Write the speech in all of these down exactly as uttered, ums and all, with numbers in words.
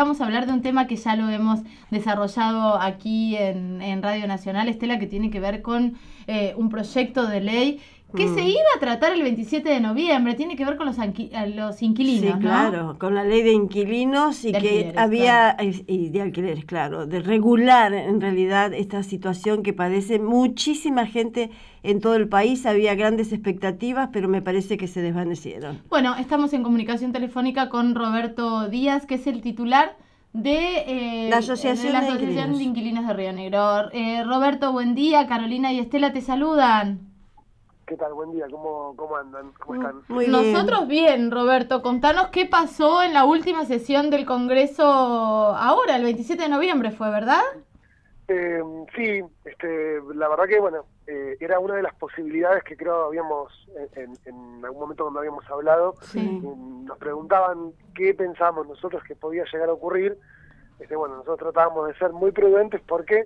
vamos a hablar de un tema que ya lo hemos desarrollado aquí en, en Radio Nacional, Estela, que tiene que ver con eh, un proyecto de ley que mm. se iba a tratar el veintisiete de noviembre, tiene que ver con los, los inquilinos, Sí, claro, ¿no? con la ley de inquilinos y de que había, claro. y de alquileres, claro, de regular en realidad esta situación que padece muchísima gente en todo el país. Había grandes expectativas, pero me parece que se desvanecieron. Bueno, estamos en comunicación telefónica con Roberto Díaz, que es el titular de, eh, la Asociación, de, la de, Asociación Inquilinos. de Inquilinos de Río Negro. Eh, Roberto, buen día. Carolina y Estela te saludan. ¿Qué tal? Buen día. ¿Cómo, cómo andan? ¿Cómo están? Muy bien. Nosotros bien, Roberto. Contanos qué pasó en la última sesión del Congreso ahora, el veintisiete de noviembre fue, ¿verdad? Eh, sí, este, la verdad que, bueno, eh, era una de las posibilidades que creo habíamos, en, en algún momento cuando habíamos hablado, sí. eh, nos preguntaban qué pensábamos nosotros que podía llegar a ocurrir. Este, bueno, nosotros tratábamos de ser muy prudentes porque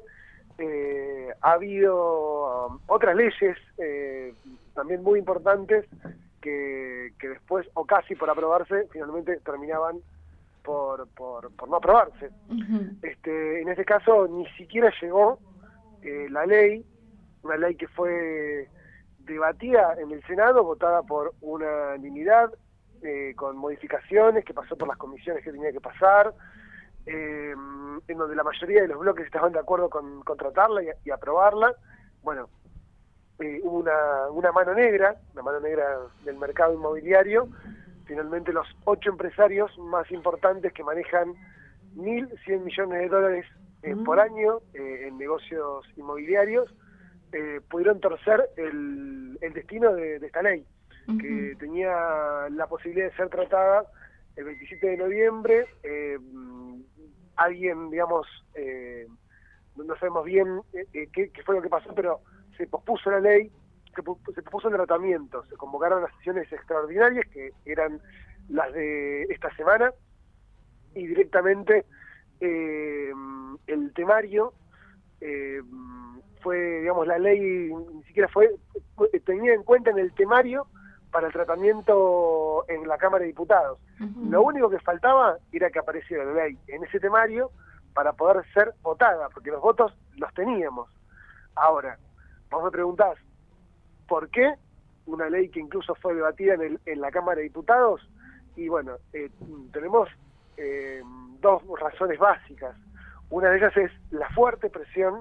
eh, ha habido um, otras leyes eh, también muy importantes que, que después, o casi por aprobarse, finalmente terminaban por, por, por no aprobarse. Uh-huh. Este, en este caso ni siquiera llegó eh, la ley, una ley que fue debatida en el Senado, votada por unanimidad, eh, con modificaciones, que pasó por las comisiones que tenía que pasar, eh, en donde la mayoría de los bloques estaban de acuerdo con, con tratarla y, y aprobarla. Bueno, eh, hubo una, una mano negra, una mano negra del mercado inmobiliario. Finalmente los ocho empresarios más importantes que manejan mil cien millones de dólares eh, mm. por año eh, en negocios inmobiliarios eh, pudieron torcer el, el destino de, de esta ley, uh-huh. que tenía la posibilidad de ser tratada el veintisiete de noviembre. Eh, alguien, digamos, eh, no sabemos bien eh, qué, qué fue lo que pasó, pero se pospuso la ley, se pospuso el tratamiento, se convocaron las sesiones extraordinarias, que eran las de esta semana, y directamente eh, el temario eh, fue, digamos, la ley ni siquiera fue, fue, tenía en cuenta en el temario para el tratamiento en la Cámara de Diputados. Uh-huh. Lo único que faltaba era que apareciera la ley en ese temario para poder ser votada, porque los votos los teníamos. Ahora, vos me preguntás, ¿por qué una ley que incluso fue debatida en, el, en la Cámara de Diputados? Y bueno, eh, tenemos eh, dos razones básicas. Una de ellas es la fuerte presión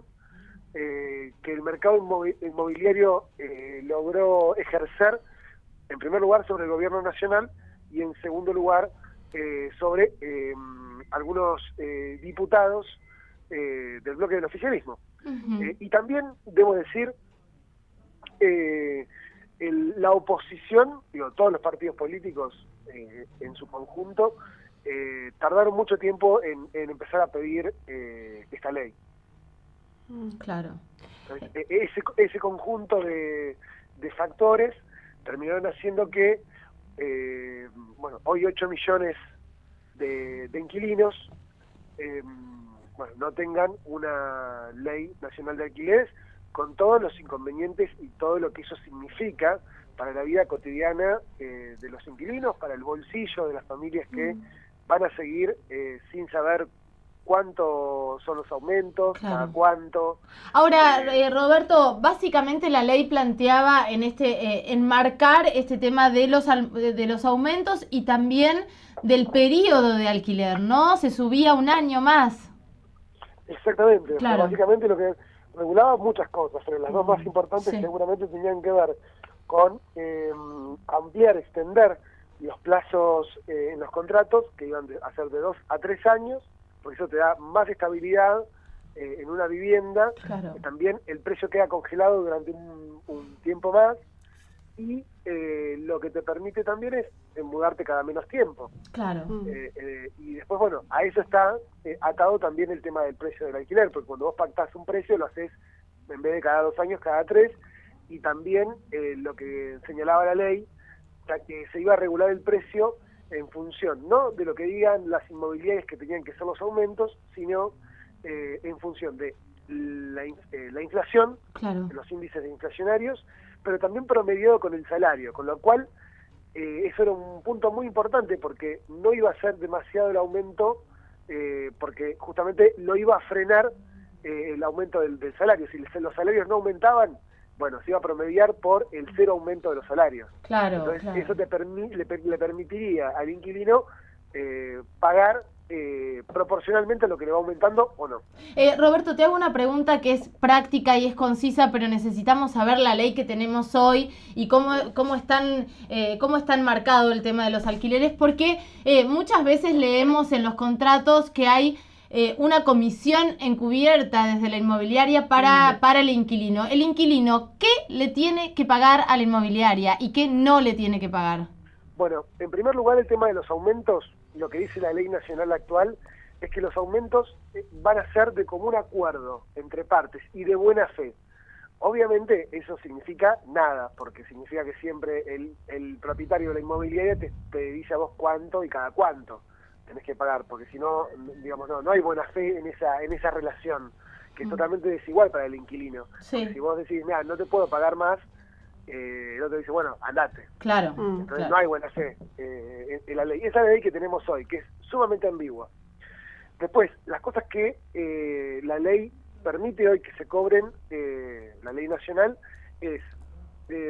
eh, que el mercado inmobiliario eh, logró ejercer, en primer lugar sobre el gobierno nacional y en segundo lugar eh, sobre eh, algunos eh, diputados eh, del bloque del oficialismo. Uh-huh. Eh, y también, debo decir, Eh, el, la oposición, digo, todos los partidos políticos eh, en su conjunto, eh, tardaron mucho tiempo en, en empezar a pedir eh, esta ley. Claro. Entonces, ese, ese conjunto de, de factores terminaron haciendo que, eh, bueno, hoy ocho millones de, de inquilinos eh, bueno, no tengan una ley nacional de alquileres, con todos los inconvenientes y todo lo que eso significa para la vida cotidiana eh, de los inquilinos, para el bolsillo de las familias que mm. van a seguir eh, sin saber cuánto son los aumentos, claro. cada cuánto. Ahora, eh, Roberto, básicamente la ley planteaba en este eh, enmarcar este tema de los de los aumentos y también del periodo de alquiler, ¿no? Se subía un año más. Exactamente, claro. O sea, básicamente lo que regulaba muchas cosas, pero las dos más importantes sí. seguramente tenían que ver con eh, ampliar, extender los plazos eh, en los contratos, que iban a ser de dos a tres años, porque eso te da más estabilidad eh, en una vivienda. Claro. También el precio queda congelado durante un, un tiempo más, y eh, lo que te permite también es eh, mudarte cada menos tiempo. Claro. Eh, eh, y después, bueno, a eso está eh, atado también el tema del precio del alquiler, porque cuando vos pactás un precio lo haces en vez de cada dos años, cada tres, y también eh, lo que señalaba la ley, ya que se iba a regular el precio en función, no de lo que digan las inmobiliarias que tenían que ser los aumentos, sino eh, en función de la, eh, la inflación, claro. los índices inflacionarios, pero también promediado con el salario, con lo cual eh, eso era un punto muy importante porque no iba a ser demasiado el aumento eh, porque justamente lo iba a frenar eh, el aumento del, del salario. Si los salarios no aumentaban, bueno, se iba a promediar por el cero aumento de los salarios. Claro, Entonces, claro. eso te permi le, le permitiría al inquilino eh, pagar eh, proporcionalmente a lo que le va aumentando o no. Eh, Roberto, te hago una pregunta que es práctica y es concisa, pero necesitamos saber la ley que tenemos hoy y cómo, cómo están eh, cómo está enmarcado el tema de los alquileres, porque eh, muchas veces leemos en los contratos que hay eh, una comisión encubierta desde la inmobiliaria para, mm. para el inquilino. El inquilino, ¿qué le tiene que pagar a la inmobiliaria y qué no le tiene que pagar? Bueno, en primer lugar, el tema de los aumentos, lo que dice la ley nacional actual es que los aumentos van a ser de común acuerdo entre partes y de buena fe. Obviamente eso significa nada, porque significa que siempre el, el propietario de la inmobiliaria te, te dice a vos cuánto y cada cuánto tenés que pagar, porque si no, digamos, no, no hay buena fe en esa en esa relación, que es mm. totalmente desigual para el inquilino. Sí. Si vos decís, mira, no te puedo pagar más, Eh, el otro dice, bueno, andate. Claro. Entonces claro. no hay buena fe eh, en, en la ley. Esa es la ley que tenemos hoy, que es sumamente ambigua. Después, las cosas que eh, la ley permite hoy que se cobren, eh, la ley nacional, es eh,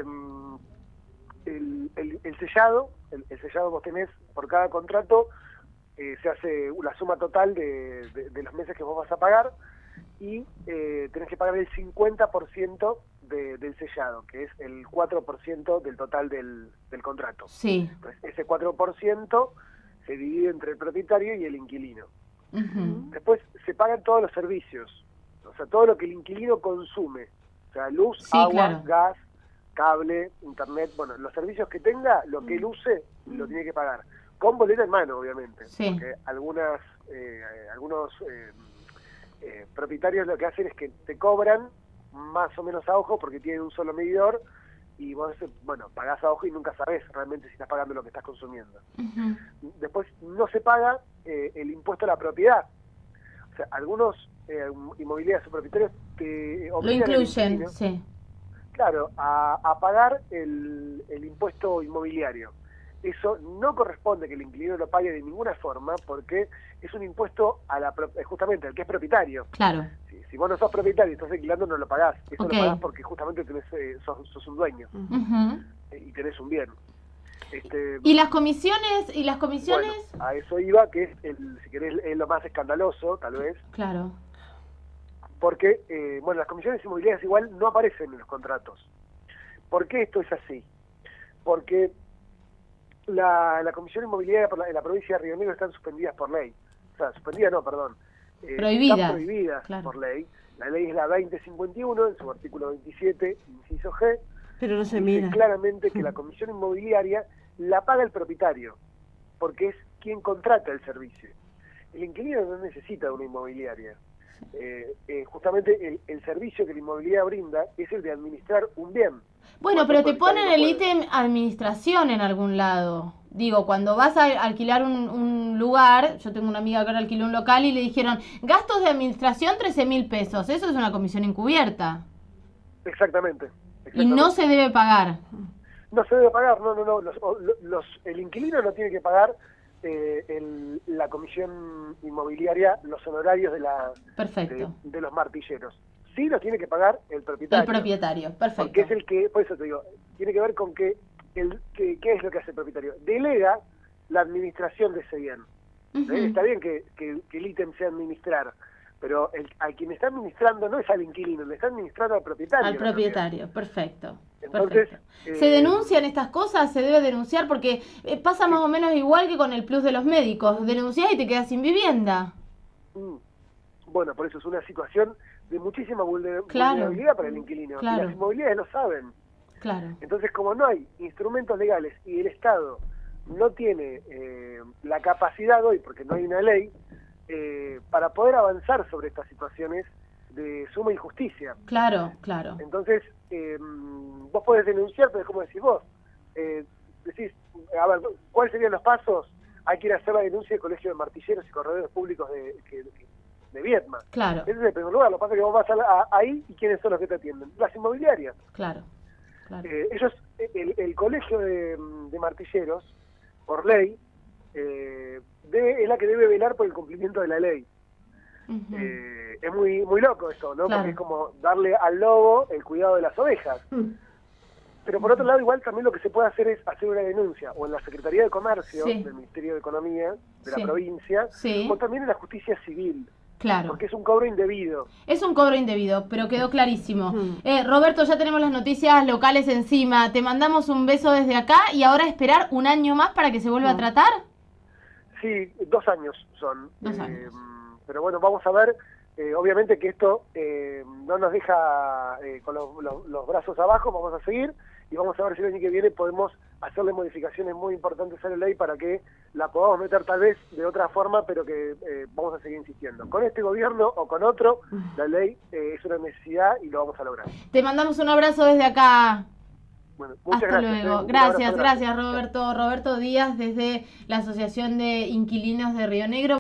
el, el, el sellado, el, el sellado vos tenés por cada contrato, eh, se hace la suma total de, de, de los meses que vos vas a pagar, y eh, tenés que pagar el cincuenta por ciento de, del sellado, que es el cuatro por ciento del total del, del contrato. Sí. Entonces, ese cuatro por ciento se divide entre el propietario y el inquilino. Uh-huh. Después se pagan todos los servicios, o sea, todo lo que el inquilino consume, o sea, luz, sí, agua, claro. gas, cable, internet, bueno, los servicios que tenga, lo que él use, lo tiene que pagar, con boleta en mano, obviamente, sí. porque algunas, eh, algunos eh, eh, propietarios lo que hacen es que te cobran más o menos a ojo porque tienen un solo medidor y vos, bueno, pagás a ojo y nunca sabés realmente si estás pagando lo que estás consumiendo. Uh-huh. Después no se paga eh, el impuesto a la propiedad. O sea, algunos eh, inmobiliarios o propietarios te obligan lo incluyen, sí. Claro, a, a pagar el, el impuesto inmobiliario. Eso no corresponde que el inquilino lo pague de ninguna forma porque es un impuesto a la justamente al que es propietario. Claro. Si, si vos no sos propietario y estás alquilando, no lo pagás. Eso okay. Lo pagás porque justamente tenés, eh, sos, sos un dueño uh-huh. eh, y tenés un bien. Este, ¿Y las comisiones? ¿Y las comisiones? Bueno, a eso iba, que es, el, si querés, es lo más escandaloso, tal vez. Claro. Porque, eh, bueno, las comisiones inmobiliarias igual no aparecen en los contratos. ¿Por qué esto es así? Porque La, la comisión inmobiliaria por la, en la provincia de Río Negro están suspendidas por ley. O sea, suspendidas no, perdón. Eh, prohibidas. Están prohibidas claro. por ley. La ley es la veinte cincuenta y uno, en su artículo veintisiete, inciso G. Pero no se dice mira. claramente que la comisión inmobiliaria la paga el propietario, porque es quien contrata el servicio. El inquilino no necesita de una inmobiliaria. Eh, eh, justamente el, el servicio que la inmobiliaria brinda es el de administrar un bien. Bueno, pero te ponen el ítem administración en algún lado. Digo, cuando vas a alquilar un, un lugar, yo tengo una amiga que ahora alquiló un local y le dijeron, gastos de administración trece mil pesos, eso es una comisión encubierta. Exactamente, exactamente. Y no se debe pagar. No se debe pagar, no, no, no, los, los, el inquilino no tiene que pagar eh, el, la comisión inmobiliaria, los honorarios de, la, Perfecto. de, de los martilleros. Sí los tiene que pagar el propietario. El propietario, perfecto. Porque es el que, por eso te digo, tiene que ver con que, el, que ¿qué es lo que hace el propietario? Delega la administración de ese bien. Uh-huh. ¿Eh? Está bien que, que, que el ítem sea administrar, pero el, a quien está administrando no es al inquilino, le está administrando al propietario. Al propietario, perfecto. Entonces, perfecto. Eh, ¿Se denuncian estas cosas? ¿Se debe denunciar? Porque eh, pasa más o menos igual que con el plus de los médicos. Denunciás y te quedas sin vivienda. Mm. Bueno, por eso es una situación de muchísima vulner- claro, vulnerabilidad para el inquilino. Claro. Y las inmobiliarias lo saben. Claro. Entonces, como no hay instrumentos legales y el Estado no tiene eh, la capacidad hoy, porque no hay una ley, eh, para poder avanzar sobre estas situaciones de suma injusticia. Claro, claro. Entonces, eh, vos podés denunciar, pero es como decís vos. Eh, decís, a ver, ¿cuáles serían los pasos? Hay que ir a hacer la denuncia del Colegio de Martilleros y Corredores Públicos de, que, de Viedma. Claro. Ese es el primer lugar. Lo que pasa es que vos vas a, a, ahí y ¿quiénes son los que te atienden? Las inmobiliarias. Claro. claro. Eh, ellos, el, el Colegio de, de Martilleros, por ley, eh, debe, es la que debe velar por el cumplimiento de la ley. Uh-huh. eh, es muy muy loco esto, ¿no? Claro. Porque es como darle al lobo el cuidado de las ovejas. Uh-huh. Pero por otro lado, igual también lo que se puede hacer es hacer una denuncia, o en la Secretaría de Comercio Sí. del Ministerio de Economía de Sí. la provincia, Sí. o también en la justicia civil, Claro. porque es un cobro indebido. Es un cobro indebido, pero quedó clarísimo. Mm. Eh, Roberto, ya tenemos las noticias locales encima. Te mandamos un beso desde acá y ahora esperar un año más para que se vuelva a Mm. tratar. Sí, dos años son. Dos Eh, años. Pero bueno, vamos a ver. Eh, obviamente que esto eh, no nos deja eh, con los, los- los brazos abajo, vamos a seguir y vamos a ver si el año que viene podemos hacerle modificaciones muy importantes a la ley para que la podamos meter tal vez de otra forma, pero que eh, vamos a seguir insistiendo. Con este gobierno o con otro, la ley eh, es una necesidad y lo vamos a lograr. Te mandamos un abrazo desde acá. Bueno, muchas Hasta gracias. luego. eh, un Gracias, abrazo grande. gracias Roberto. Roberto Díaz desde la Asociación de Inquilinos de Río Negro.